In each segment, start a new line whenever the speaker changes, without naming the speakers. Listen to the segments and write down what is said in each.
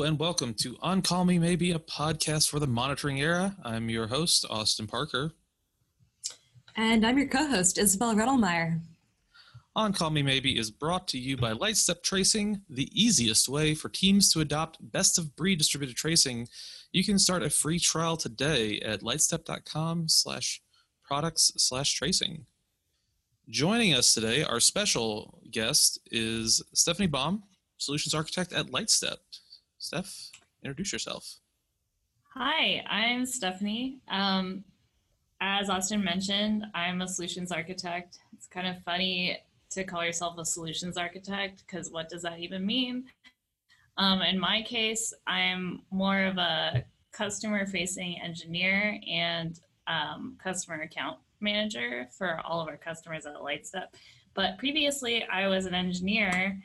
and welcome to On Call Me Maybe, a podcast for the monitoring era. I'm your host, Austin Parker.
And I'm your co-host, Isabel Rettelmeyer.
On Call Me Maybe is brought to you by Lightstep Tracing, the easiest way for teams to adopt best-of-breed distributed tracing. You can start a free trial today at lightstep.com/products/tracing. Joining us today, our special guest is Stephanie Baum, Solutions Architect at Lightstep. Steph, introduce yourself.
Hi, I'm Stephanie. As Austin mentioned, I'm a solutions architect. It's kind of funny to call yourself a solutions architect because what does that even mean? In my case, I'm more of a customer-facing engineer and customer account manager for all of our customers at Lightstep. But previously, I was an engineer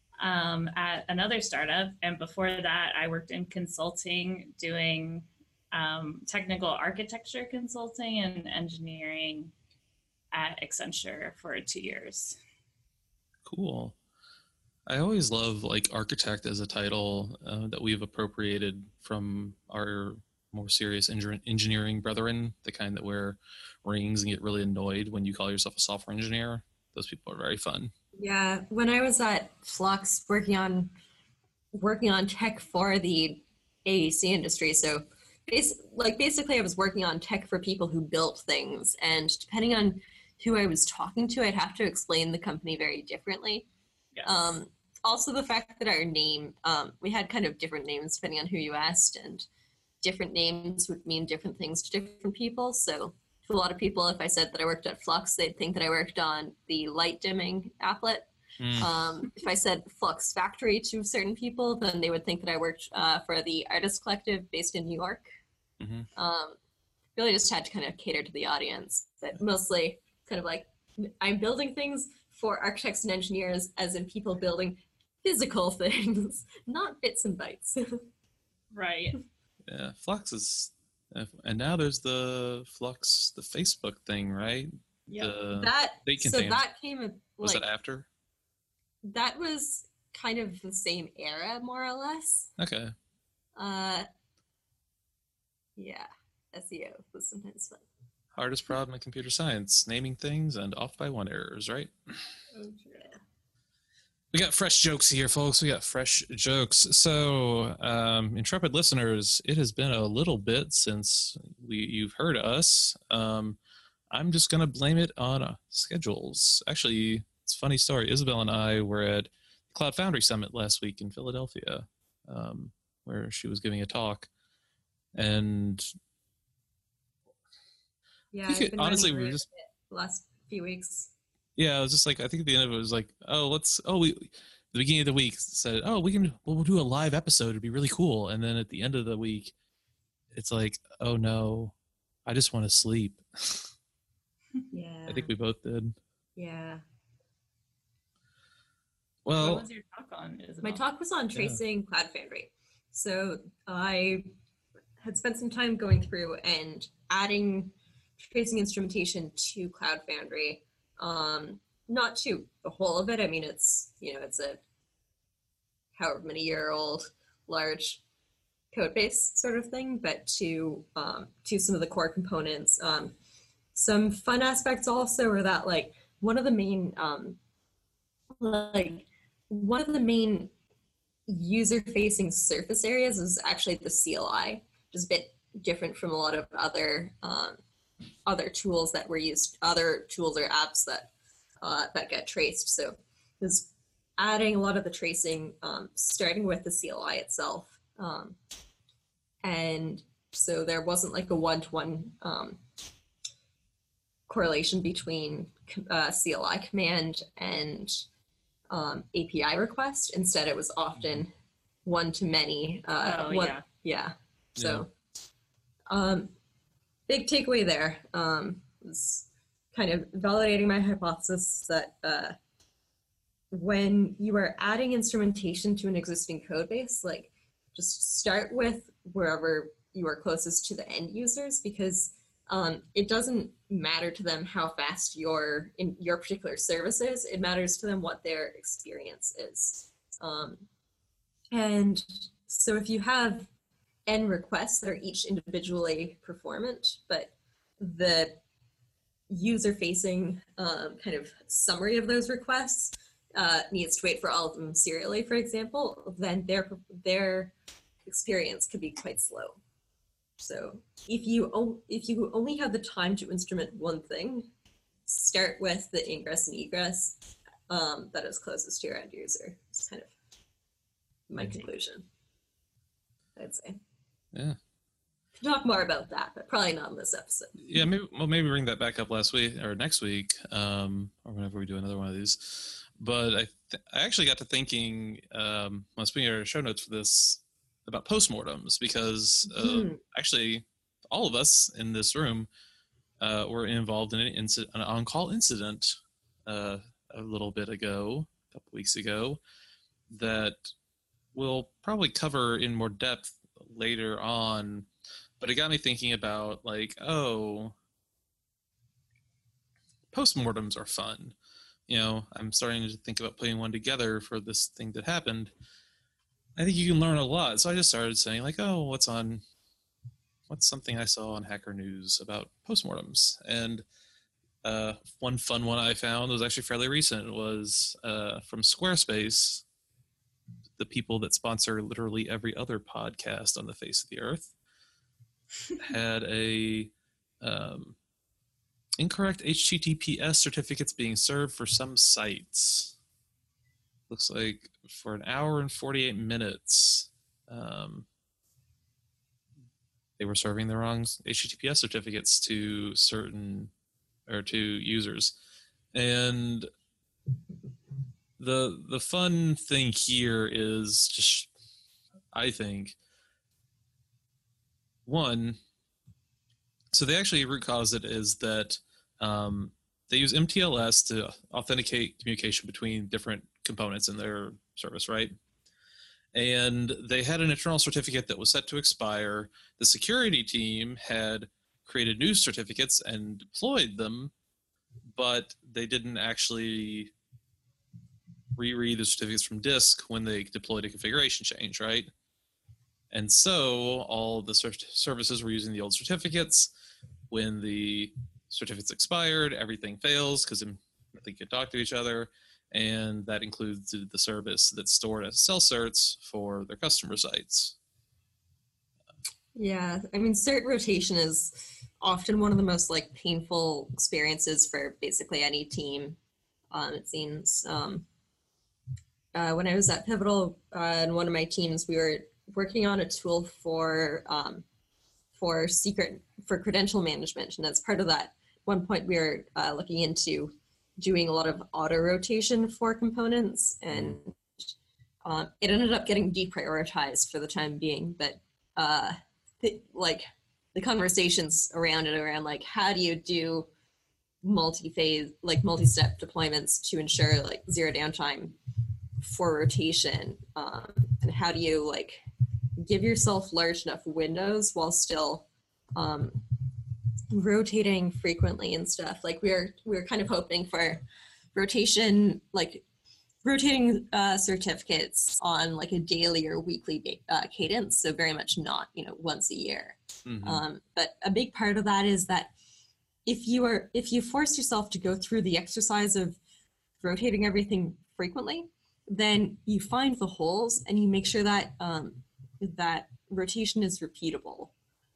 at another startup, and before that I worked in consulting doing technical architecture consulting and engineering at Accenture for 2 years.
Cool. I always love architect as a title that we've appropriated from our more serious engineering brethren, the kind that wear rings and get really annoyed when you call yourself a software engineer. Those people are very fun.
Yeah, when I was at Flux working on tech for the AEC industry, so basically I was working on tech for people who built things, and depending on who I was talking to, I'd have to explain the company very differently.
Yes.
Also the fact that our name, we had kind of different names depending on who you asked, and different names would mean different things to different people. So to a lot of people, if I said that I worked at Flux, they'd think that I worked on the light dimming applet. If I said Flux Factory to certain people, then they would think that I worked for the Artist Collective based in New York. Really just had to kind of cater to the audience, but mostly kind of like I'm building things for architects and engineers, as in people building physical things, not bits and bytes.
Right.
Yeah, Flux is, and now there's the Flux, the Facebook thing, right?
Yeah.
That came
was that after?
That was kind of the same era, more or less.
Okay.
Yeah, SEO was sometimes fun.
Hardest problem in computer science, naming things and off by one errors, right?
Yeah.
We got fresh jokes here, folks. We got fresh jokes. So, intrepid listeners, it has been a little bit since you've heard us. I'm just going to blame it on schedules. Actually, it's a funny story. Isabel and I were at Cloud Foundry Summit last week in Philadelphia, where she was giving a talk. And
yeah, I've been
honestly,
we were just the last few weeks.
Yeah, it was just I think at the end of it was the beginning of the week said, we'll do a live episode. It'd be really cool. And then at the end of the week, it's like, oh no, I just want to sleep.
Yeah.
I think we both did.
Yeah.
Well,
what was your talk on, Isabel?
My talk was on tracing Cloud Foundry. So I had spent some time going through and adding tracing instrumentation to Cloud Foundry. Not to the whole of it. I mean, it's a however many year old large code base sort of thing, but to some of the core components. Some fun aspects also are that one of the main user-facing surface areas is actually the CLI, which is a bit different from a lot of other tools that were used, other tools or apps that get traced. So was adding a lot of the tracing, starting with the CLI itself. And so there wasn't a one-to-one correlation between CLI command and API request. Instead, it was often one-to-many. So big takeaway there was kind of validating my hypothesis that when you are adding instrumentation to an existing code base, just start with wherever you are closest to the end users, because it doesn't matter to them how fast your particular service is. It matters to them what their experience is. And So if you have n requests that are each individually performant, but the user-facing kind of summary of those requests needs to wait for all of them serially, for example, then their experience could be quite slow. So if you only have the time to instrument one thing, start with the ingress and egress that is closest to your end user. It's kind of my conclusion, I'd say.
Yeah.
Talk more about that, but probably not in this episode.
Yeah, maybe bring that back up last week or next week, or whenever we do another one of these. But I actually got to thinking, when I was putting our show notes for this, about postmortems, because actually all of us in this room were involved in an on-call incident a little bit ago, a couple weeks ago, that we'll probably cover in more depth later on. But it got me thinking about, like, postmortems are fun. I'm starting to think about putting one together for this thing that happened. I think you can learn a lot. So I just started saying, like, what's something I saw on Hacker News about postmortems? And one fun one I found was actually fairly recent. It was from Squarespace, the people that sponsor literally every other podcast on the face of the earth, had a incorrect HTTPS certificates being served for some sites. Looks like for an hour and 48 minutes, they were serving the wrong HTTPS certificates to users. And the fun thing here is just, I think, one, so they actually root cause it is that they use MTLS to authenticate communication between different components in their service, right? And they had an internal certificate that was set to expire. The security team had created new certificates and deployed them, but they didn't actually reread the certificates from disk when they deployed a configuration change, right? And so all the services were using the old certificates. When the certificates expired, everything fails because they could talk to each other, and that includes the service that's stored as cell certs for their customer sites.
Yeah, I mean, cert rotation is often one of the most painful experiences for basically any team. It seems when I was at Pivotal in one of my teams, we were working on a tool for credential management, and as part of that, one point we were looking into doing a lot of auto rotation for components, and it ended up getting deprioritized for the time being. But the conversations around how do you do multi-phase, multi-step deployments to ensure zero downtime for rotation, and how do you give yourself large enough windows while still rotating frequently and stuff. We're kind of hoping for rotation, rotating certificates on a daily or weekly cadence. So very much not, once a year. Mm-hmm. But a big part of that is that if you force yourself to go through the exercise of rotating everything frequently, then you find the holes and you make sure that that rotation is repeatable.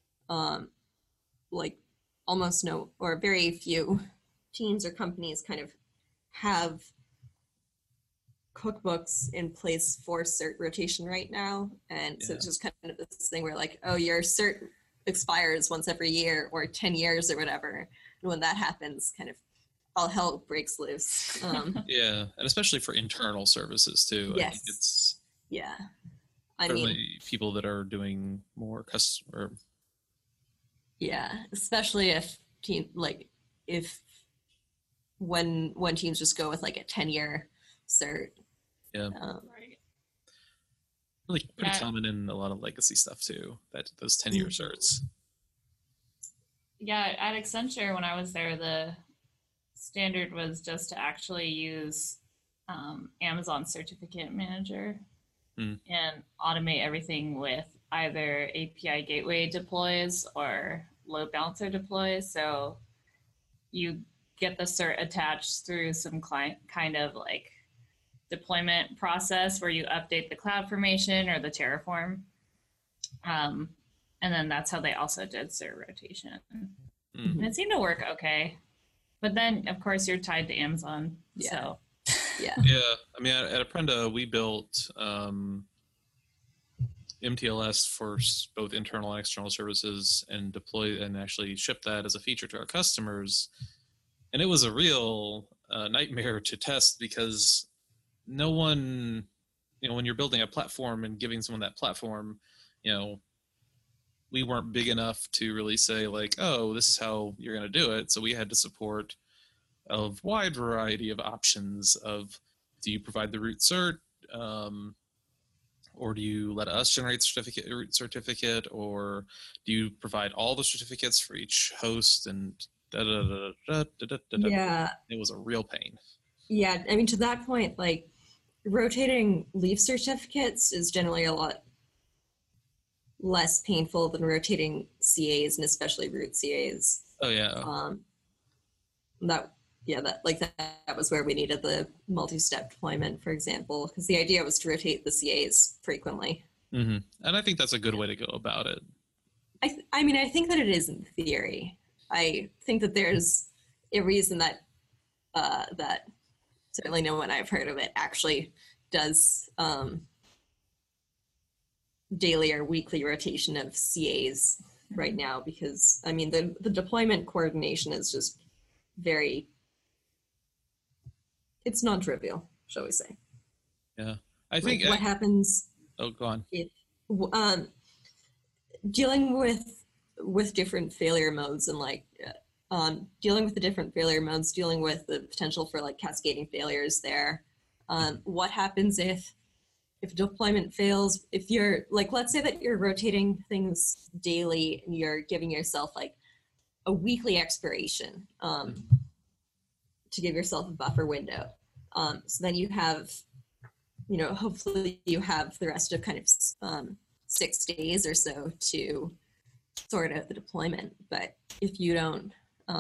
Almost no, or very few teams or companies kind of have cookbooks in place for cert rotation right now. And so it's just kind of this thing where your cert expires once every year or 10 years or whatever. And when that happens, kind of all hell breaks loose.
Yeah, and especially for internal services too.
Yes.
I think it's
certainly
people that are doing more customer.
Yeah, especially if when teams just go with a 10-year cert.
Yeah.
Right.
Really pretty common in a lot of legacy stuff too, that those 10-year certs.
Yeah, at Accenture when I was there, the standard was just to actually use Amazon Certificate Manager. and automate everything with either API gateway deploys or load balancer deploys. So you get the cert attached through some client kind of like deployment process where you update the CloudFormation or the Terraform. And then that's how they also did cert rotation. And it seemed to work okay. But then, of course, you're tied to Amazon.
Yeah.
So.
Yeah.
Yeah. I mean, at Apprenda, we built MTLS for both internal and external services and deploy and actually ship that as a feature to our customers. And it was a real nightmare to test because no one, when you're building a platform and giving someone that platform, we weren't big enough to really say like, oh, this is how you're going to do it. So we had to support a wide variety of options of, do you provide the root cert? Or do you let us generate the root certificate? Or do you provide all the certificates for each host? And
Yeah.
It was a real pain.
Yeah. I mean, to that point, like rotating leaf certificates is generally a lot less painful than rotating CAs, and especially root CAs.
Oh yeah.
That was where we needed the multi-step deployment, for example, because the idea was to rotate the CAs frequently.
Mm-hmm. And I think that's a good way to go about it.
I mean, I think that it is in theory. I think that there's a reason that that certainly no one I've heard of it actually does daily or weekly rotation of CAs right now, because I mean the deployment coordination is just it's non-trivial, shall we say.
Yeah. I think
what happens
go on.
if dealing with different failure modes and like dealing with the different failure modes, dealing with the potential for like cascading failures there. What happens if deployment fails? If you're like, let's say that you're rotating things daily and you're giving yourself like a weekly expiration to give yourself a buffer window. So then you have, hopefully you have the rest of kind of 6 days or so to sort out the deployment. But if you don't,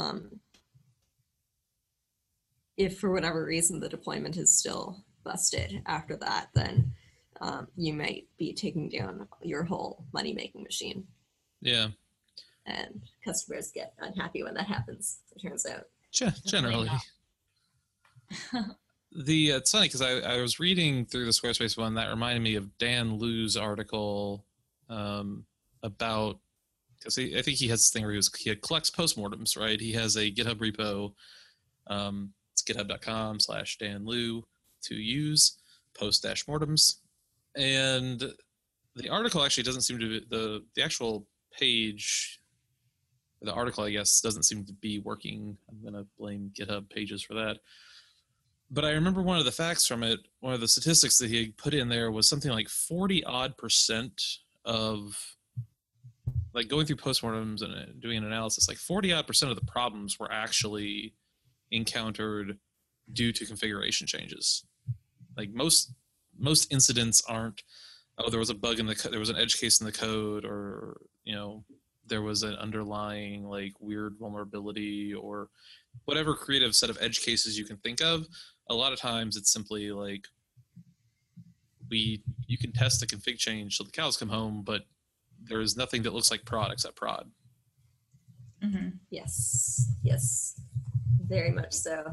if for whatever reason the deployment is still busted after that, then you might be taking down your whole money-making machine.
Yeah.
And customers get unhappy when that happens, it turns out.
Generally. It's funny because I was reading through the Squarespace one that reminded me of Dan Liu's article about, because I think he has this thing where he collects postmortems, right? He has a GitHub repo. It's github.com/Dan Liu to use post-mortems. And the article actually doesn't seem to be, the actual page, the article, I guess, doesn't seem to be working. I'm going to blame GitHub pages for that. But I remember one of the facts from it, one of the statistics that he had put in there was something like 40-odd% of, like going through postmortems and doing an analysis, like 40-odd% of the problems were actually encountered due to configuration changes. Like most incidents aren't, oh, there was a bug in there was an edge case in the code, or there was an underlying like weird vulnerability or whatever creative set of edge cases you can think of. A lot of times it's simply like you can test the config change till the cows come home, but there is nothing that looks like prod except prod.
Mm-hmm. Yes, very much so.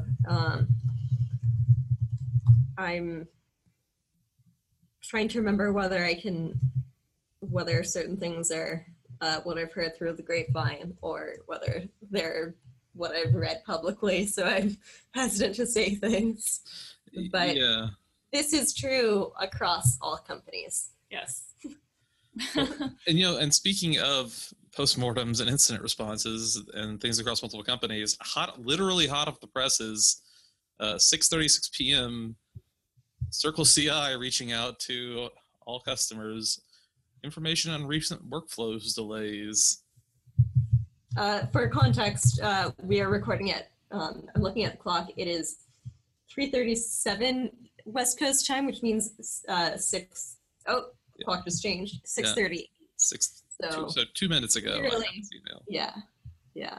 I'm trying to remember whether certain things are what I've heard through the grapevine or whether they're what I've read publicly, so I'm hesitant to say things. But
yeah,
this is true across all companies.
Yes.
And speaking of postmortems and incident responses and things across multiple companies, literally hot off the presses, 6:36 p.m. Circle CI reaching out to all customers, information on recent workflows delays.
For context, we are recording at, I'm looking at the clock, it is 3:37 West Coast time, which means 6 Oh,
Yeah.
clock just changed. 6:38. So
2 minutes ago.
really,
I got this email.
yeah.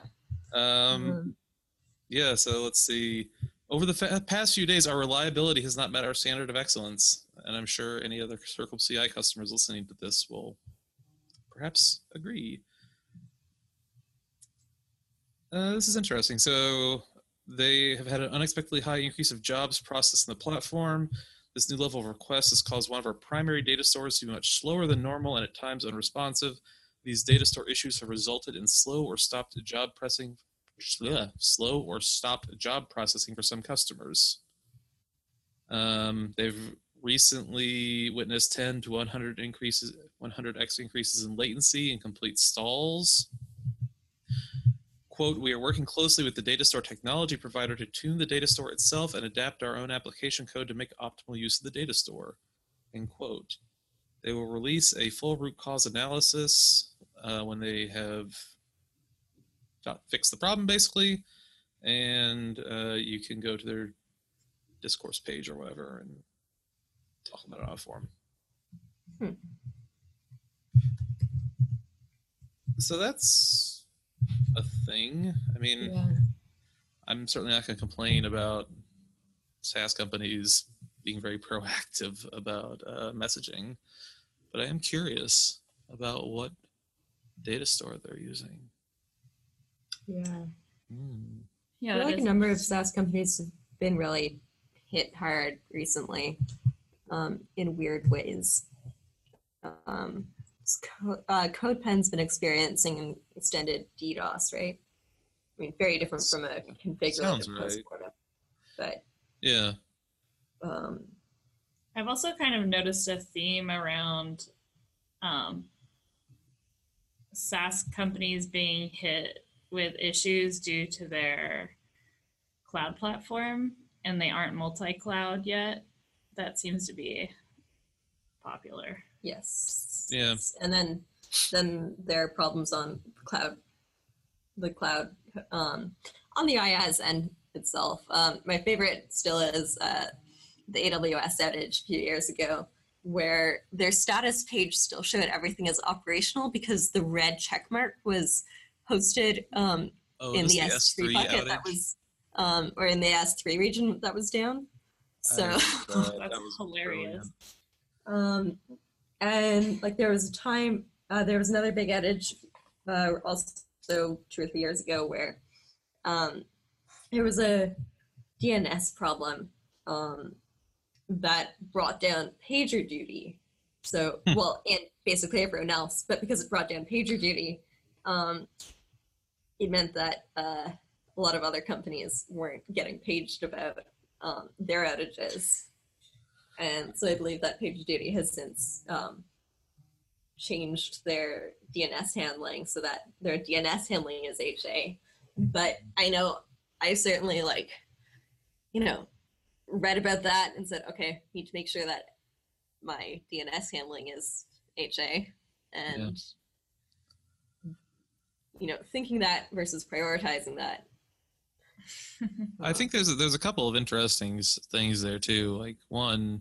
Yeah, so let's see. Over the past few days, our reliability has not met our standard of excellence, and I'm sure any other Circle CI customers listening to this will perhaps agree. This is interesting. So they have had an unexpectedly high increase of jobs processed in the platform. This new level of requests has caused one of our primary data stores to be much slower than normal and at times unresponsive. These data store issues have resulted in slow or stopped job processing for some customers. They've recently witnessed 10 to 100x increases in latency and complete stalls. Quote, we are working closely with the data store technology provider to tune the data store itself and adapt our own application code to make optimal use of the data store, end quote. They will release a full root cause analysis when they have fixed the problem, basically, and you can go to their discourse page or whatever and talk about it on a forum. So that's a thing. I mean, I'm certainly not going to complain about SaaS companies being very proactive about messaging, but I am curious about what data store they're using.
Yeah.
Yeah,
I feel like a number of SaaS companies have been really hit hard recently in weird ways. CodePen's been experiencing an extended DDoS, right? I mean, very different from a configurator postmortem, but
yeah.
I've also kind of noticed a theme around SaaS companies being hit with issues due to their cloud platform, and they aren't multi-cloud yet. That seems to be popular.
Yes.
Yeah.
And then there are problems on the cloud on the IaaS end itself. My favorite still is the AWS outage a few years ago, where their status page still showed everything as operational because the red checkmark was hosted in the S3 bucket outage? That was, or in the S3 region that was down. So
that's hilarious.
And like there was a time, there was another big outage also 2 or 3 years ago where there was a DNS problem that brought down PagerDuty. So, well, and basically everyone else, but because it brought down PagerDuty, it meant that a lot of other companies weren't getting paged about their outages. And so I believe that PagerDuty has since changed their DNS handling so that their DNS handling is HA. But I know I certainly read about that and said, okay, need to make sure that my DNS handling is HA. And, thinking that versus prioritizing that.
I think there's a couple of interesting things there too. Like one,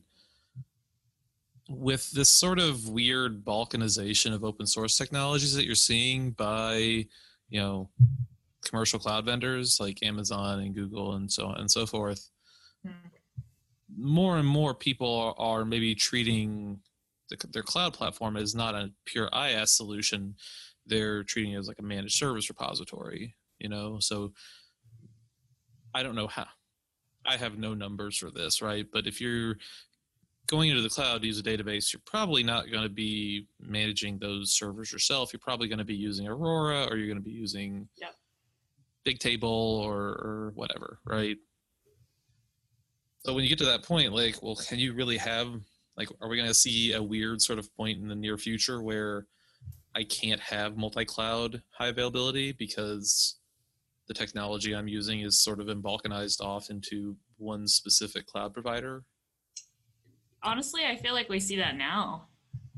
with this sort of weird balkanization of open source technologies that you're seeing by, commercial cloud vendors like Amazon and Google and so on and so forth, more and more people are maybe treating their cloud platform as not a pure IaaS solution. They're treating it as like a managed service repository, so I don't know how. I have no numbers for this, right? But if you're going into the cloud to use a database, you're probably not going to be managing those servers yourself. You're probably going to be using Aurora, or you're going to be using Bigtable or whatever, right? So when you get to that point, can you really have, are we going to see a weird sort of point in the near future where I can't have multi-cloud high availability because the technology I'm using is sort of balkanized off into one specific cloud provider?
Honestly, I feel like we see that now.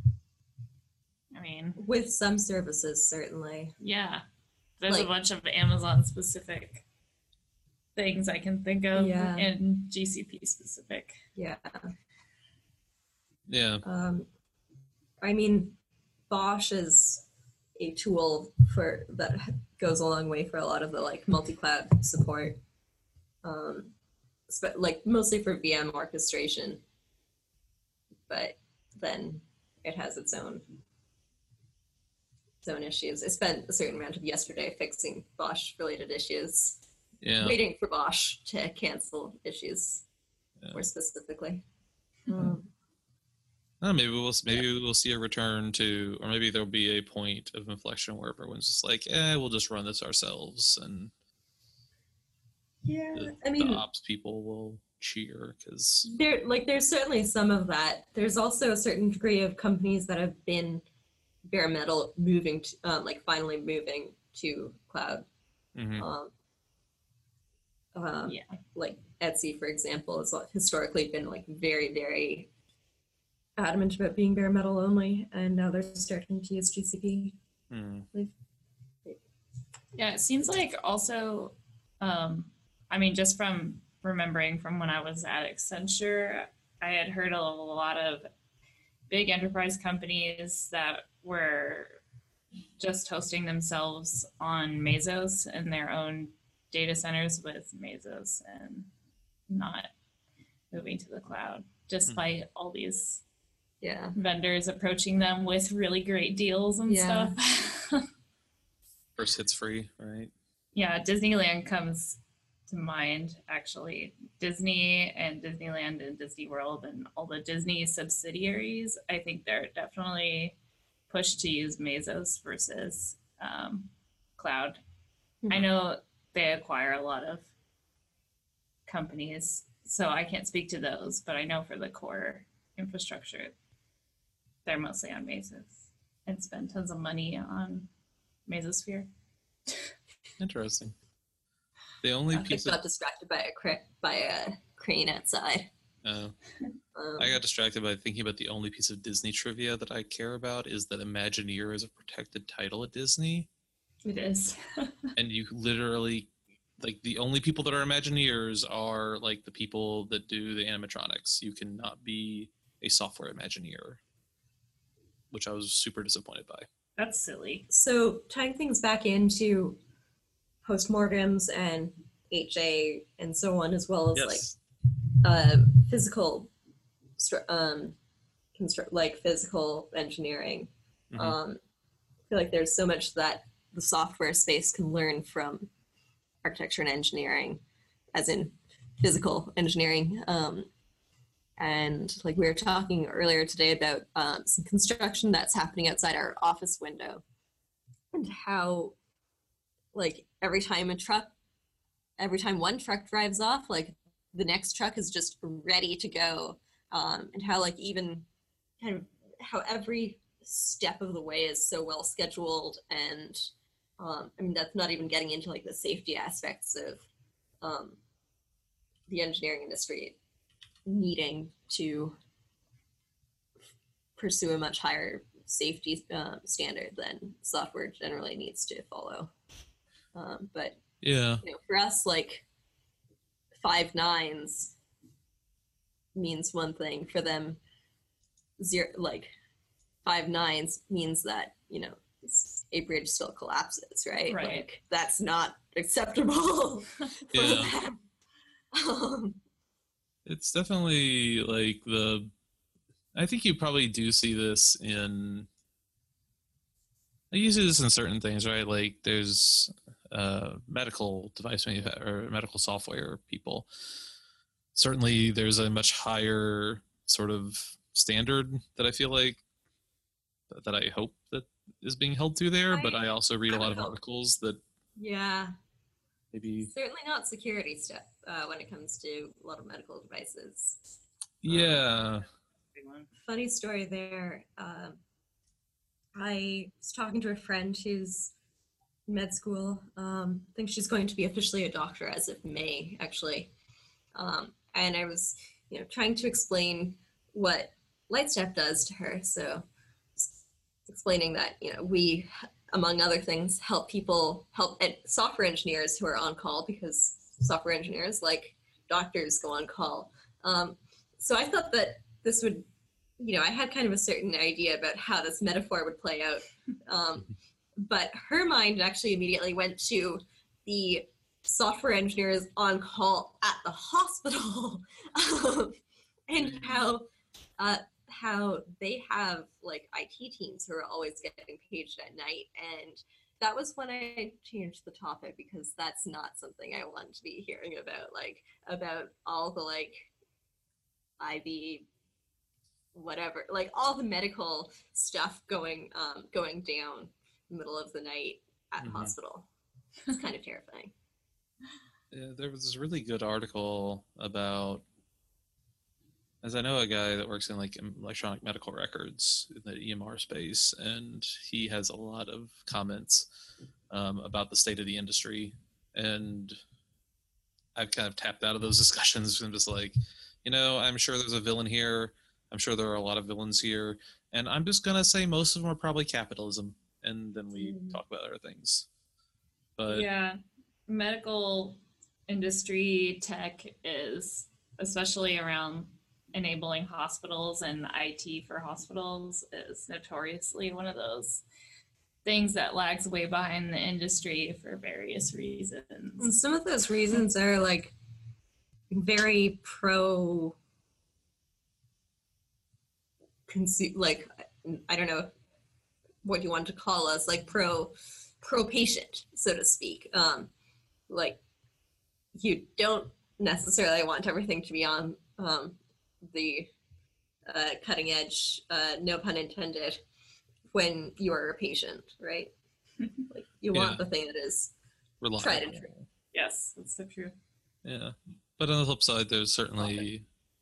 I mean,
with some services, certainly.
Yeah. There's a bunch of Amazon specific things I can think of and GCP specific.
Yeah.
Yeah.
I mean, Bosch is a tool for that goes a long way for a lot of the like multi-cloud support, um, like mostly for VM orchestration. But then it has its own issues. I spent a certain amount of yesterday fixing Bosch related issues,
Yeah.
waiting for Bosch to cancel issues more specifically.
Maybe we'll see a return to, or maybe there'll be a point of inflection where everyone's just like, we'll just run this ourselves, and the ops people will cheer because
there's certainly some of that. There's also a certain degree of companies that have been bare metal moving to, finally moving to cloud. Like Etsy, for example, has historically been like very, very adamant about being bare metal only, and now they're starting to use GCP.
Yeah, it seems like also, just from remembering from when I was at Accenture, I had heard a lot of big enterprise companies that were just hosting themselves on Mesos and their own data centers with Mesos and not moving to the cloud, despite all these vendors approaching them with really great deals and stuff.
First hits free, right?
Yeah, Disneyland comes to mind, actually. Disney and Disneyland and Disney World and all the Disney subsidiaries, I think they're definitely pushed to use Mesos versus cloud. I know they acquire a lot of companies, so I can't speak to those, but I know for the core infrastructure, they're mostly on Mesos and spend tons of money on Mesosphere.
Interesting. The only piece
got distracted by a crane outside.
I got distracted by thinking about the only piece of Disney trivia that I care about is that Imagineer is a protected title at Disney.
It is.
And you literally, like, the only people that are Imagineers are like the people that do the animatronics. You cannot be a software Imagineer, which I was super disappointed by.
That's silly.
So tying things back into postmortems and HA and so on, as well as physical physical engineering. I feel like there's so much that the software space can learn from architecture and engineering, as in physical engineering. And like we were talking earlier today about some construction that's happening outside our office window, and how like every time one truck drives off, like the next truck is just ready to go, and how like even kind of how every step of the way is so well scheduled. And that's not even getting into like the safety aspects of the engineering industry needing to pursue a much higher safety standard than software generally needs to follow. But for us, like 5 nines means one thing. For them, 5 nines means that a bridge still collapses, right? Like that's not acceptable for them.
It's definitely like I think you probably do see this you see this in certain things, right? Like there's medical device or medical software people. Certainly there's a much higher sort of standard that I feel like that I hope that is being held to there, but I also read a lot of articles that maybe
certainly not security stuff when it comes to a lot of medical devices. Funny story there. I was talking to a friend who's in med school. I think she's going to be officially a doctor as of May, actually. And I was, trying to explain what Lightstep does to her. So explaining that, we, among other things, help software engineers who are on call, because software engineers, like doctors, go on call. So I thought that this would I had kind of a certain idea about how this metaphor would play out. But her mind actually immediately went to the software engineers on call at the hospital, and how they have like IT teams who are always getting paged at night. And that was when I changed the topic, because that's not something I want to be hearing about, like about all the like IV whatever, like all the medical stuff going down in the middle of the night at the hospital. It's kind of terrifying.
Yeah, there was this really good article about, as I know a guy that works in like electronic medical records in the EMR space, and he has a lot of comments about the state of the industry. And I've kind of tapped out of those discussions and just like, I'm sure there's a villain here. I'm sure there are a lot of villains here. And I'm just going to say most of them are probably capitalism. And then we talk about other things. But
yeah, medical industry tech is, especially around enabling hospitals and IT for hospitals, is notoriously one of those things that lags way behind the industry for various reasons.
And some of those reasons are like very pro like, I don't know what you want to call us, like pro patient, so to speak. Like, you don't necessarily want everything to be on the cutting edge, no pun intended, when you are a patient, right? Like, you want the thing that is
reliable.
Tried and true.
Yes, that's so true.
Yeah, but on the flip side, there's certainly,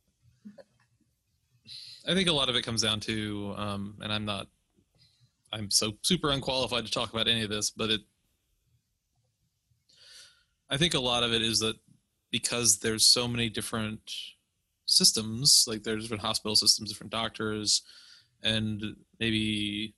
I think a lot of it comes down to, and I'm so super unqualified to talk about any of this, but I think a lot of it is that because there's so many different systems, like there's different hospital systems, different doctors, and maybe,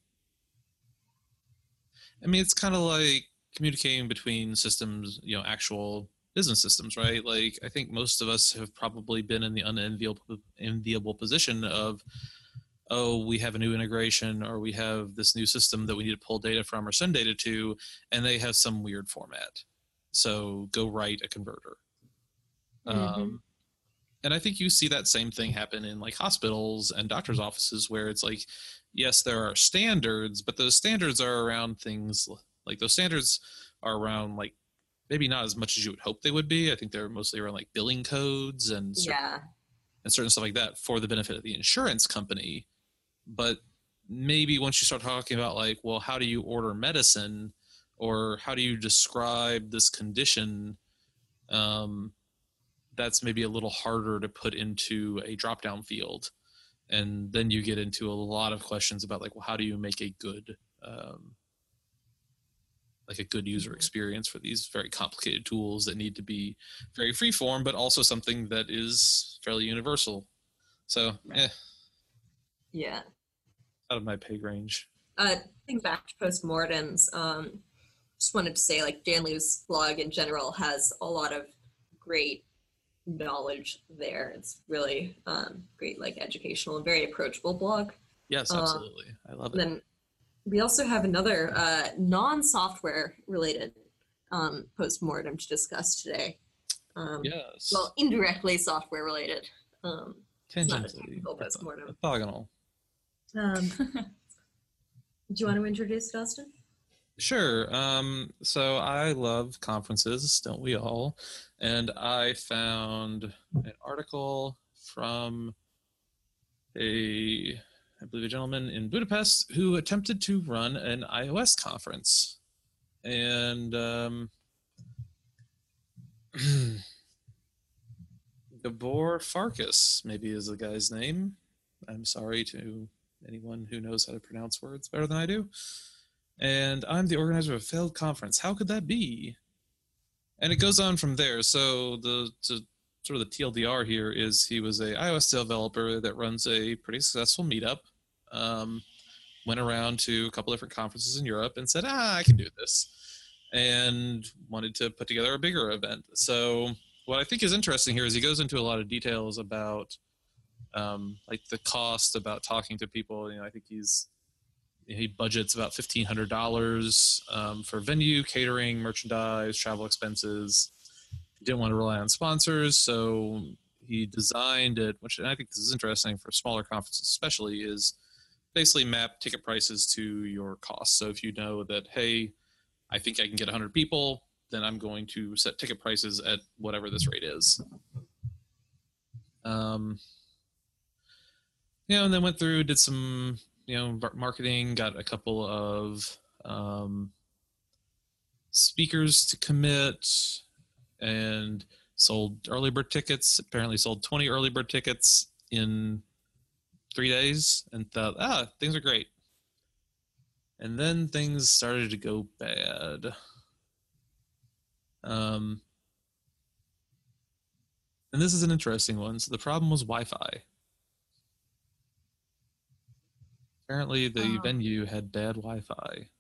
it's kind of like communicating between systems, actual business systems, right? Like, I think most of us have probably been in the unenviable position of, oh, we have a new integration, or we have this new system that we need to pull data from or send data to, and they have some weird format. So go write a converter. And I think you see that same thing happen in like hospitals and doctors' offices, where it's like, yes, there are standards, but those standards are around things like like maybe not as much as you would hope they would be. I think they're mostly around like billing codes and certain stuff like that for the benefit of the insurance company. But maybe once you start talking about like, well, how do you order medicine, or how do you describe this condition, that's maybe a little harder to put into a drop-down field. And then you get into a lot of questions about like, well, how do you make a good user experience for these very complicated tools that need to be very freeform, but also something that is fairly universal. So,
yeah,
out of my pay range.
Think back to postmortems. Just wanted to say, like, Dan Liu's blog in general has a lot of great knowledge there. It's really great, like, educational and very approachable blog.
Yes, absolutely. I love it.
Then we also have another non-software related postmortem to discuss today.
Yes.
Well, indirectly software related.
Tangentially.
Postmortem.
Orthogonal.
Do you want to introduce it, Austin?
Sure. So I love conferences, don't we all? And I found an article from I believe a gentleman in Budapest who attempted to run an iOS conference. And Gabor Farkas, maybe is the guy's name. I'm sorry to anyone who knows how to pronounce words better than I do. And I'm the organizer of a failed conference. How could that be? And it goes on from there. So sort of the TLDR here is he was a iOS developer that runs a pretty successful meetup. Went around to a couple different conferences in Europe and said, I can do this. And wanted to put together a bigger event. So what I think is interesting here is he goes into a lot of details about like the cost about talking to people. I think he budgets about $1,500 for venue, catering, merchandise, travel expenses. He didn't want to rely on sponsors, so he designed it, which, and I think this is interesting for smaller conferences especially, is basically map ticket prices to your costs. So if you know that, hey, I think I can get 100 people, then I'm going to set ticket prices at whatever this rate is. And then went through, did some, marketing, got a couple of speakers to commit, and sold early bird tickets. Apparently sold 20 early bird tickets in 3 days, and thought, things are great. And then things started to go bad. And this is an interesting one. So the problem was Wi-Fi. Apparently the venue had bad Wi-Fi.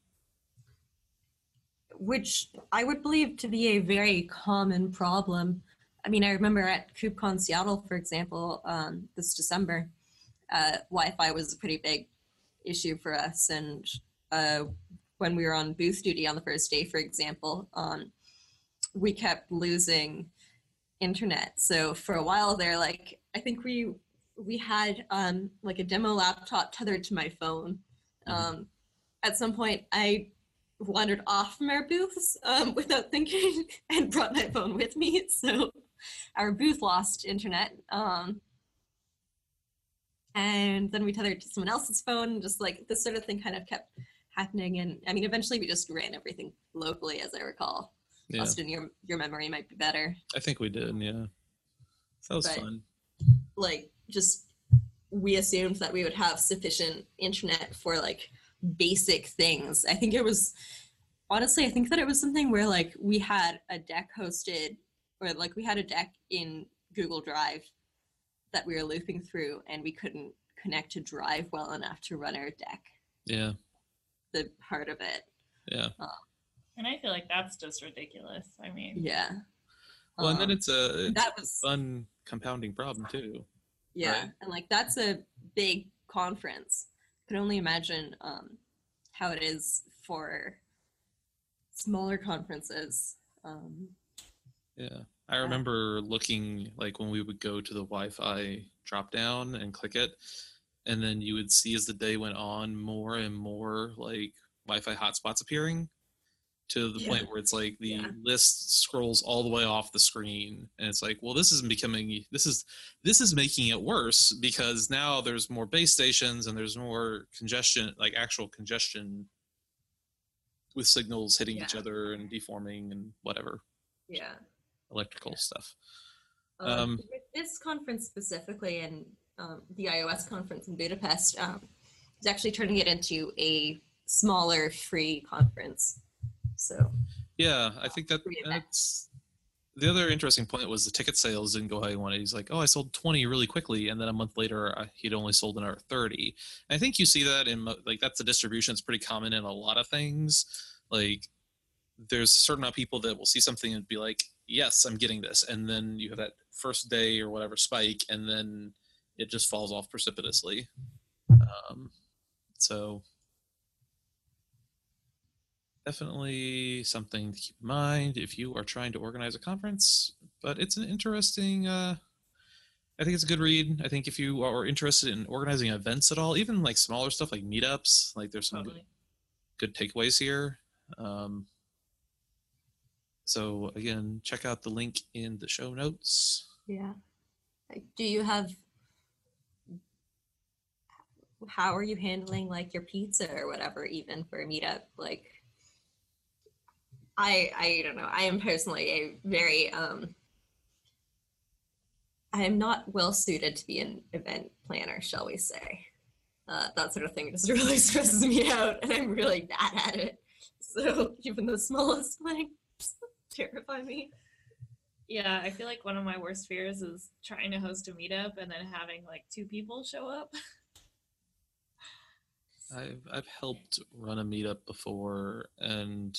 Which I would believe to be a very common problem. I mean, I remember at KubeCon Seattle, for example, this December, Wi-Fi was a pretty big issue for us. And when we were on booth duty on the first day, for example, we kept losing internet. So for a while there, like, I think we had like a demo laptop tethered to my phone. At some point, I wandered off from our booths without thinking and brought my phone with me. So our booth lost internet. And then we tethered to someone else's phone. Just like this sort of thing kind of kept happening. And I mean, eventually we just ran everything locally, as I recall.
Yeah.
Austin, your memory might be better.
I think we did, yeah. That was fun.
Like, just we assumed that we would have sufficient internet for like basic things. I think that it was something where like we had a deck hosted, or like we had a deck in Google Drive that we were looping through, and we couldn't connect to Drive well enough to run our deck.
Yeah.
The part of it.
Yeah.
And I feel like that's just ridiculous. I mean.
Yeah.
Well, and then it's a
was
fun compounding problem too.
Yeah,
right?
And like that's a big conference. I can only imagine how it is for smaller conferences.
Yeah, I remember looking, like, when we would go to the Wi-Fi drop down and click it, and then you would see as the day went on more and more like Wi-Fi hotspots appearing, to the point where it's like the list scrolls all the way off the screen, and it's like, well, this is making it worse, because now there's more base stations and there's more congestion, like actual congestion, with signals hitting each other and deforming and whatever.
Yeah.
Electrical stuff.
With this conference specifically, and the iOS conference in Budapest, is actually turning it into a smaller free conference. So
yeah, I think that's the other interesting point, was the ticket sales didn't go how he wanted. He's like, I sold 20 really quickly, and then a month later he'd only sold another 30. And I think you see that in, like, that's a distribution that's pretty common in a lot of things. Like, there's a certain amount of people that will see something and be like, yes, I'm getting this, and then you have that first day or whatever spike, and then it just falls off precipitously. So definitely something to keep in mind if you are trying to organize a conference. But it's an interesting, I think it's a good read. I think if you are interested in organizing events at all, even like smaller stuff like meetups, like there's some good takeaways here. So again, check out the link in the show notes.
Yeah. Do you have, how are you handling like your pizza or whatever, even for a meetup? Like, I don't know. I am personally a very, I am not well suited to be an event planner, shall we say. That sort of thing just really stresses me out, and I'm really bad at it. So even the smallest things terrify me.
Yeah, I feel like one of my worst fears is trying to host a meetup and then having like 2 people show up.
I've helped run a meetup before, and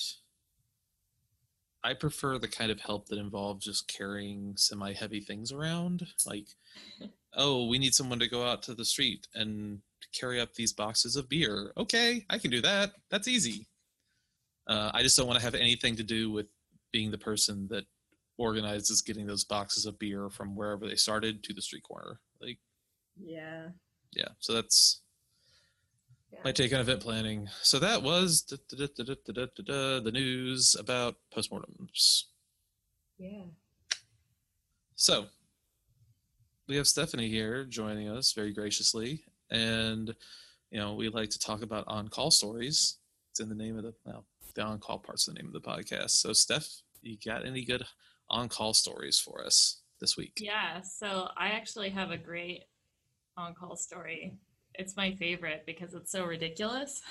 I prefer the kind of help that involves just carrying semi-heavy things around. Like, oh, we need someone to go out to the street and carry up these boxes of beer. Okay, I can do that. That's easy. I just don't want to have anything to do with being the person that organizes getting those boxes of beer from wherever they started to the street corner. Like,
Yeah.
yeah. So that's
Yeah.
my take on event planning. So that was the news about postmortems.
Yeah.
So we have Stephanie here joining us very graciously, and we like to talk about on-call stories. It's in the name of the on-call part's the name of the podcast. So Steph, you got any good on-call stories for us this week?
Yeah, so I actually have a great on-call story. It's my favorite because it's so ridiculous.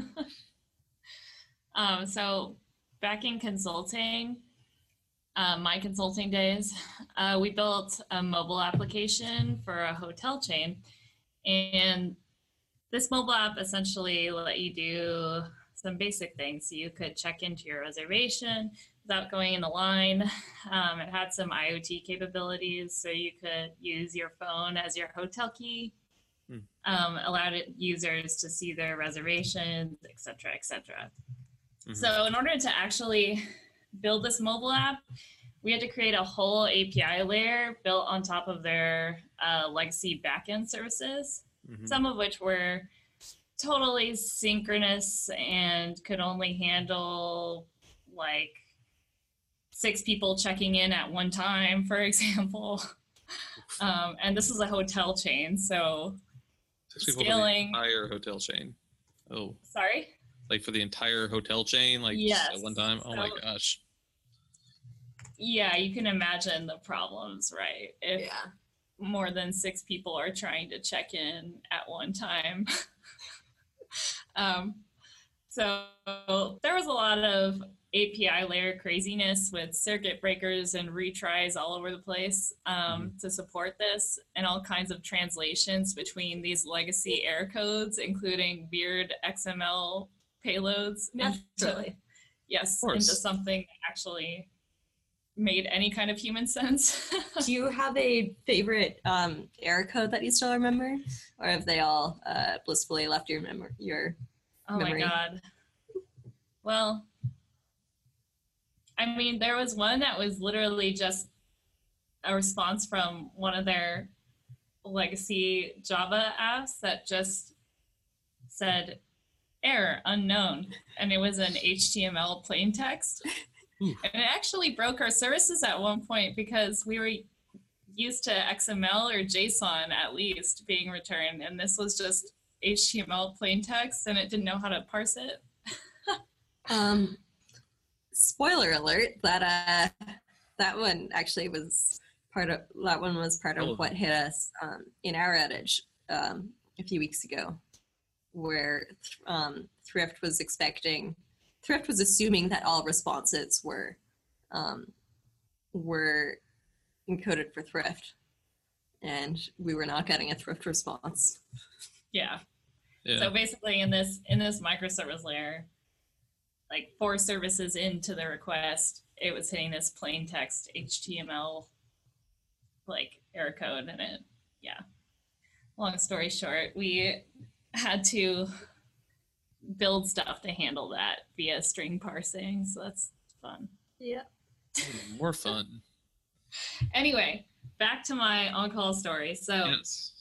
So back in consulting, my consulting days, we built a mobile application for a hotel chain. And this mobile app essentially let you do some basic things. So you could check into your reservation without going in the line. It had some IoT capabilities, so you could use your phone as your hotel key. Allowed users to see their reservations, et cetera, et cetera. Mm-hmm. So in order to actually build this mobile app, we had to create a whole API layer built on top of their legacy backend services, some of which were totally synchronous and could only handle like 6 people checking in at one time, for example. And this is a hotel chain, so
6 people
scaling
for the entire hotel chain. Oh,
sorry?
Like for the entire hotel chain, like
yes.
At one time? Oh my gosh.
Yeah, you can imagine the problems, right? If more than 6 people are trying to check in at one time. So there was a lot of API layer craziness with circuit breakers and retries all over the place to support this, and all kinds of translations between these legacy error codes, including weird XML payloads.
Naturally.
Into something that actually made any kind of human sense.
Do you have a favorite error code that you still remember, or have they all blissfully left your memory?
Oh my God. Well, I mean, there was one that was literally just a response from one of their legacy Java apps that just said error unknown, and it was an HTML plain text. And it actually broke our services at one point because we were used to XML or JSON at least being returned, and this was just HTML plain text, and it didn't know how to parse it.
Spoiler alert, that one actually was part of what hit us in our outage a few weeks ago, where Thrift was assuming that all responses were encoded for Thrift, and we were not getting a Thrift response.
Yeah. So basically in this microservice layer, like 4 services into the request, it was hitting this plain text HTML like error code, and long story short, we had to build stuff to handle that via string parsing, so that's fun.
Yeah.
More fun.
Anyway, back to my on-call story. So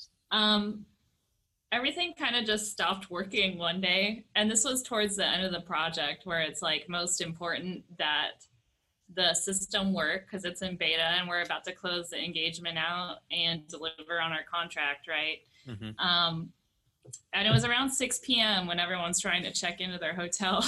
everything kind of just stopped working one day, and this was towards the end of the project, where it's like most important that the system work because it's in beta and we're about to close the engagement out and deliver on our contract, right? And it was around 6 p.m. when everyone's trying to check into their hotel.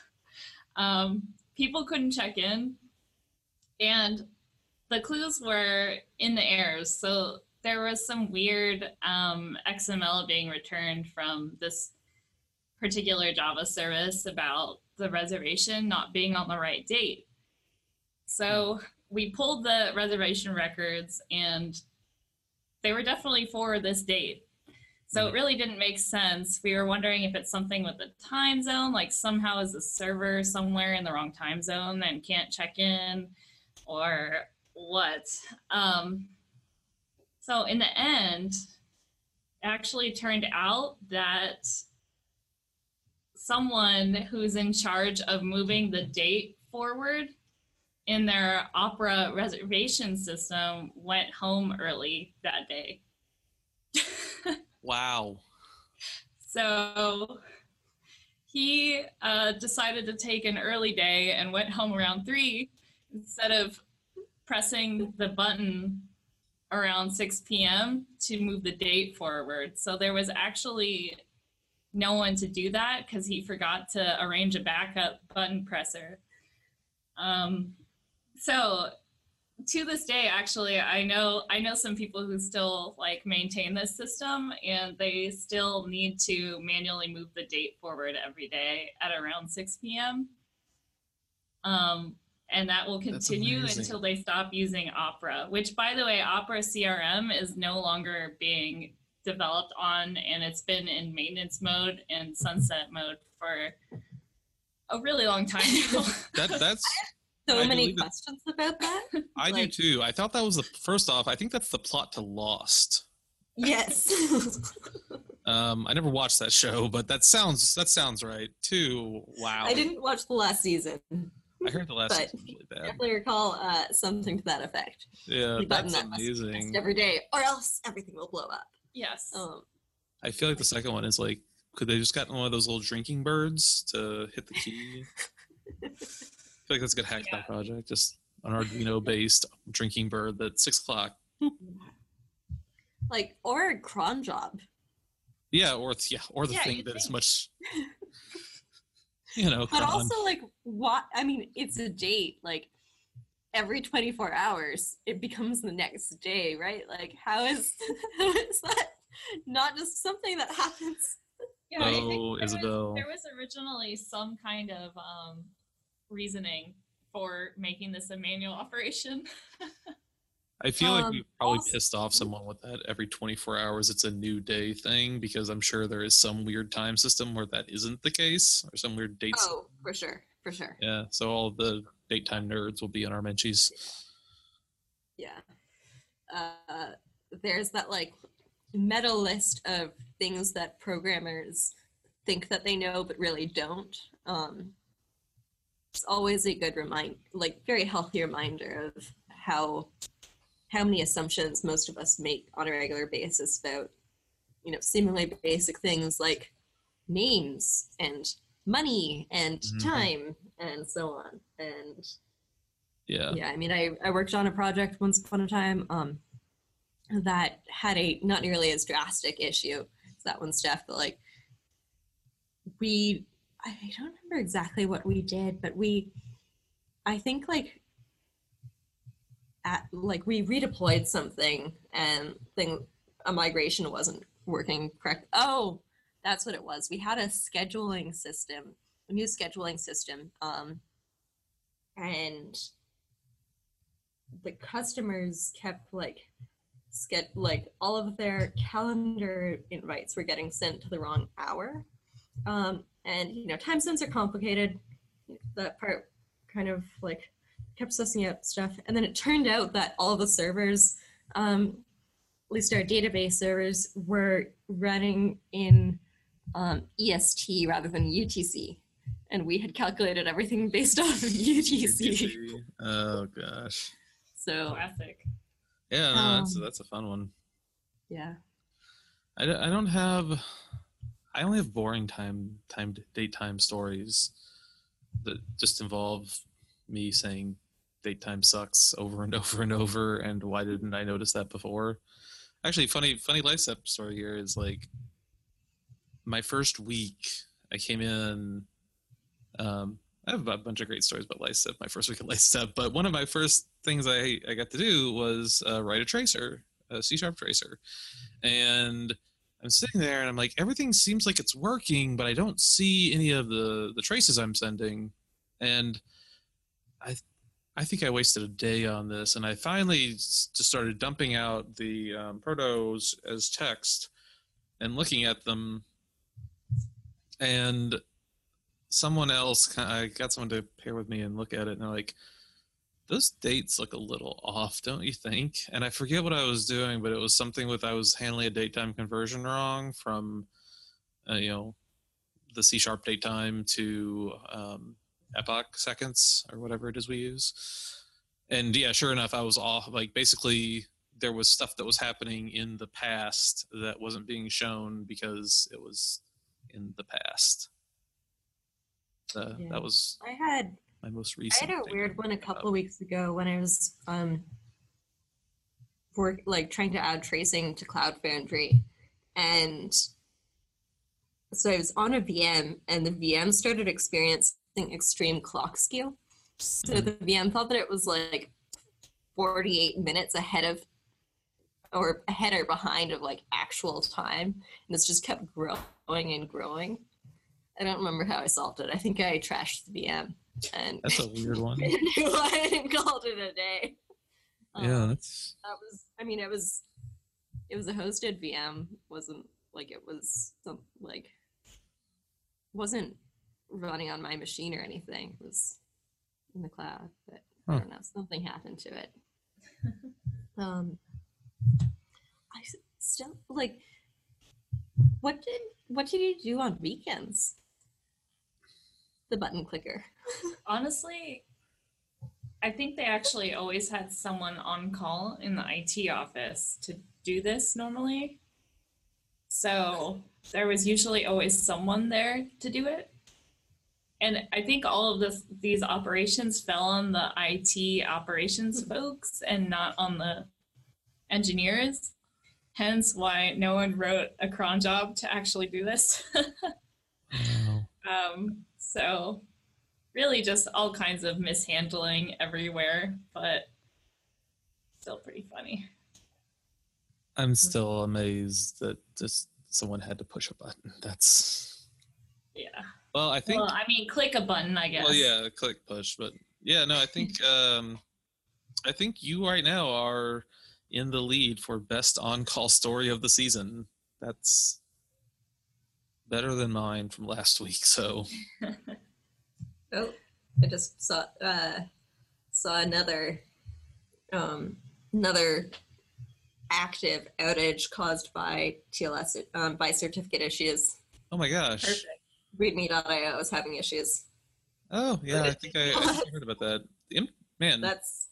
People couldn't check in, and the clues were in the errors. So there was some weird XML being returned from this particular Java service about the reservation not being on the right date. So we pulled the reservation records, and they were definitely for this date. So it really didn't make sense. We were wondering if it's something with the time zone, like somehow is the server somewhere in the wrong time zone and can't check in, or what. So in the end, it actually turned out that someone who's in charge of moving the date forward in their Opera reservation system went home early that day.
Wow.
So he decided to take an early day and went home around 3 instead of pressing the button around 6 p.m. to move the date forward. So there was actually no one to do that because he forgot to arrange a backup button presser. So to this day, actually, I know some people who still like maintain this system, and they still need to manually move the date forward every day at around 6 p.m. And that will continue until they stop using Opera, which, by the way, Opera CRM is no longer being developed on, and it's been in maintenance mode and sunset mode for a really long time now.
That's
so many questions about that.
I do too. I thought that was first off, I think that's the plot to Lost.
Yes.
I never watched that show, but that sounds right too. Wow.
I didn't watch the last season.
I heard the last season was really bad.
Definitely recall something to that effect.
Yeah, that's amazing.
Every day, or else everything will blow up.
Yes.
I feel like the second one is like, could they just gotten one of those little drinking birds to hit the key? I feel like that's a good hack that project. Just an Arduino-based drinking bird that's 6 o'clock.
Like, or a cron job.
Yeah, or the thing that is much.
But also, like, what? I mean, it's a date. Like, every 24 hours, it becomes the next day, right? Like, how is that not just something that happens?
Yeah,
Isabel.
There was originally some kind of reasoning for making this a manual operation.
I feel like we probably pissed off someone with that every 24 hours it's a new day thing, because I'm sure there is some weird time system where that isn't the case, or some weird dates.
Oh, for sure.
Yeah, so all of the date time nerds will be on our Menchies.
Yeah. There's that, like, meta list of things that programmers think that they know but really don't. It's always a good very healthy reminder of how many assumptions most of us make on a regular basis about, seemingly basic things like names and money and time and so on. And yeah, I mean, I worked on a project once upon a time that had a not nearly as drastic issue as that one, Steph, but like I don't remember exactly what we did, but I think we redeployed something and a migration wasn't working correct. Oh, that's what it was. We had a new scheduling system, and the customers kept all of their calendar invites were getting sent to the wrong hour. And time zones are complicated. That part kind of kept sussing out stuff. And then it turned out that all the servers, at least our database servers, were running in EST rather than UTC. And we had calculated everything based off of UTC.
Oh, gosh.
So classic.
Yeah, no, that's a fun one.
Yeah.
I only have boring date time stories that just involve me saying date time sucks over and over and over, and why didn't I notice that before? Actually, funny LifeStep story here is like my first week I came in. I have a bunch of great stories about LifeStep, my first week at LifeStep, but one of my first things I got to do was write a tracer, a C# tracer. And I'm sitting there and I'm like, everything seems like it's working, but I don't see any of the traces I'm sending. And I think I wasted a day on this, and I finally just started dumping out the protos as text and looking at them. And I got someone to pair with me and look at it, and they're like, Those dates look a little off, don't you think? And I forget what I was doing, but it was something with I was handling a datetime conversion wrong from, the C# datetime to epoch seconds or whatever it is we use. And yeah, sure enough, I was off. Like basically, there was stuff that was happening in the past that wasn't being shown because it was in the past. That was
I had
my most
I
recent.
had a weird one a couple of weeks ago when I was trying to add tracing to Cloud Foundry, and so I was on a VM, and the VM started experiencing extreme clock skew. So the VM thought that it was like 48 minutes ahead or behind of like actual time, and this just kept growing and growing. I don't remember how I solved it. I think I trashed the VM, and
That's a weird one.
I called it a day.
Yeah, that's.
That was. I mean, it was a hosted VM. Wasn't like it was wasn't running on my machine or anything. It was in the cloud, but I don't know. Something happened to it. I still like. What did you do on weekends? The button clicker.
Honestly, I think they actually always had someone on call in the IT office to do this normally. So there was usually always someone there to do it. And I think all of these operations fell on the IT operations folks and not on the engineers. Hence why no one wrote a cron job to actually do this.
Wow.
So really just all kinds of mishandling everywhere, but still pretty funny.
I'm still amazed that just someone had to push a button. That's.
Yeah.
Well, I think.
Well, I mean, click a button, I guess.
Well, yeah, click push, but yeah, no, I think I think you right now are in the lead for best on-call story of the season. That's better than mine from last week. So.
Oh, I just saw another active outage caused by TLS by certificate issues.
Oh my gosh.
Perfect. README.io is having issues.
Oh yeah, I think I heard about that. Man,
that's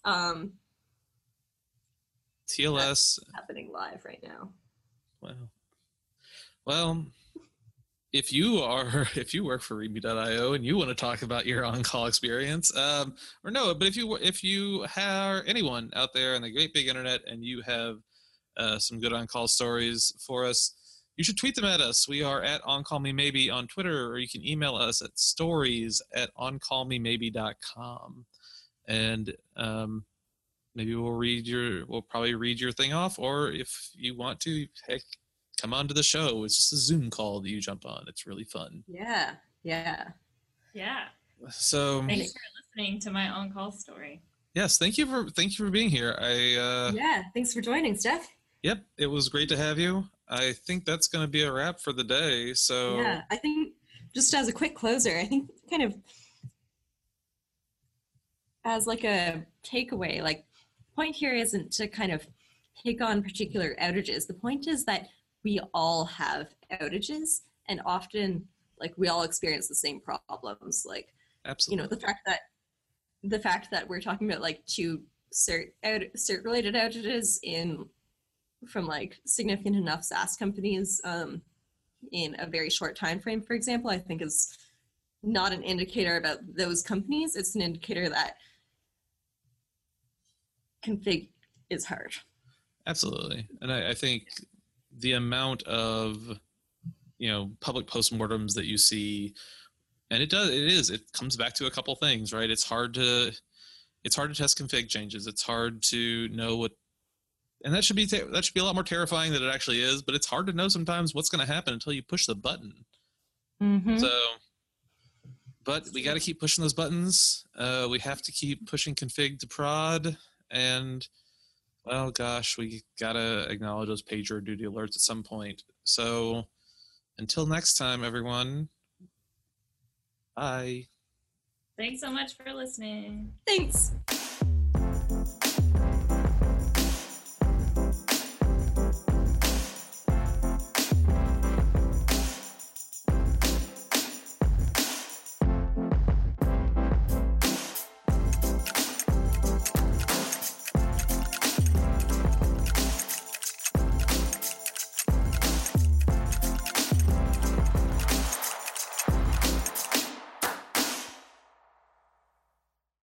TLS
happening live right now.
Wow. Well, if you work for README.io and you want to talk about your on-call experience, but if you have anyone out there on the great big internet and you have some good on-call stories for us, you should tweet them at us. We are at OnCallMeMaybe on Twitter, or you can email us at stories@oncallmemaybe.com. And maybe we'll probably read your thing off, or if you want to, heck, come on to the show. It's just a Zoom call that you jump on. It's really fun.
Yeah.
So
thanks for listening to my on-call story.
Yes, thank you for being here.
Thanks for joining, Steph.
Yep, it was great to have you. I think that's going to be a wrap for the day. So
yeah, I think just as a quick closer, I think kind of as like a takeaway, like point here isn't to kind of pick on particular outages. The point is that we all have outages, and often like we all experience the same problems. Like,
absolutely,
the fact that we're talking about like two cert related outages from like significant enough SaaS companies in a very short time frame, for example, I think is not an indicator about those companies. It's an indicator that config is hard.
Absolutely. And I think the amount of public postmortems that you see, and it comes back to a couple things, right? It's hard to test config changes. It's hard to know what, and that should be a lot more terrifying than it actually is, but it's hard to know sometimes what's going to happen until you push the button.
Mm-hmm.
So, but we got to keep pushing those buttons. We have to keep pushing config to prod, and well, gosh, we got to acknowledge those PagerDuty alerts at some point. So until next time, everyone, bye.
Thanks so much for listening.
Thanks.